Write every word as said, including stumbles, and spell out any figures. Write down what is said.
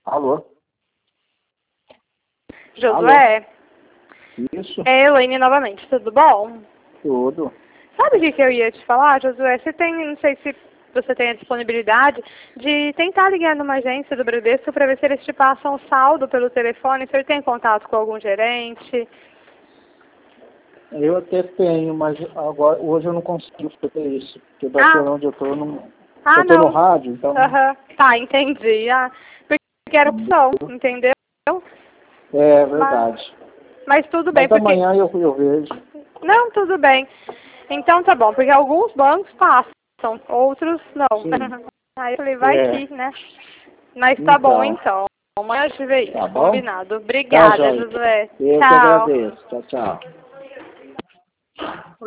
Alô? Josué? Alô? Isso? É Elaine novamente, tudo bom? Tudo. Sabe o que, que eu ia te falar, Josué? Você tem, não sei se você tem a disponibilidade de tentar ligar numa agência do Bradesco para ver se eles te passam um saldo pelo telefone. Você tem contato com algum gerente? Eu até tenho, mas agora, hoje eu não consigo fazer isso. Porque daqui Ah, onde eu tô, eu não... ah Eu tô no não. rádio, então... Aham. Tá, entendi. Ah, porque era opção, entendeu? É Mas, verdade. mas tudo bem, Mas porque... amanhã eu, eu vejo. Não, tudo bem. Então tá bom, porque alguns bancos passam, outros não. Sim. Aí eu falei, vai É. que, né? Mas tá bom Então, então. Amanhã a gente vê tá isso, bom? combinado. Tá, Obrigada, joia. Josué. Eu que Tchau. agradeço. Tchau, tchau.